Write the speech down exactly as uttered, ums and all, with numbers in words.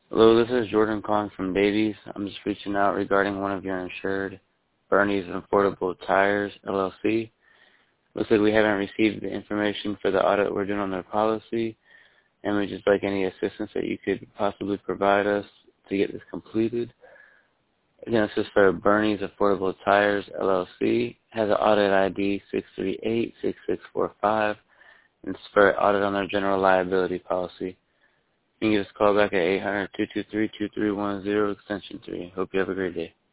Hello, this is Jordan calling from Davies. I'm just reaching out regarding one of your insured, Bernie's Affordable Tires, L L C. Looks like we haven't received the information for the audit we're doing on their policy, and we'd just like any assistance that you could possibly provide us to get this completed. Again, this is for Bernie's Affordable Tires, L L C. Has an audit I D six three eight six six four five, and it's for an audit on their general liability policy. You can give us a call back at eight hundred, two two three, two three one zero, extension three. Hope you have a great day.